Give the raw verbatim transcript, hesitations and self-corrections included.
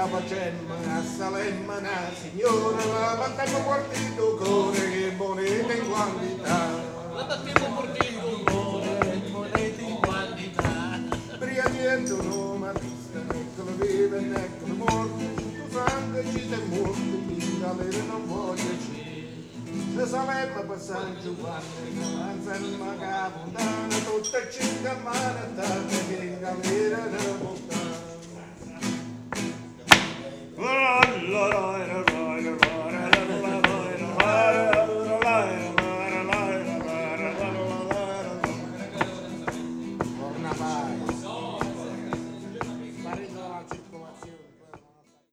facemmo a Salemma una signora, la battemmo partito cuore che monete in quantità. La battemmo partito cuore che monete in quantità. Prima niente un martista, eccolo vivo e eccolo morto, tutto sangue ci sei morto, in galera non voglio ci. Se Salemma per San Giovanni, Anselma Capondana, tutte e cinque ammanetate che in galera non portano. La la la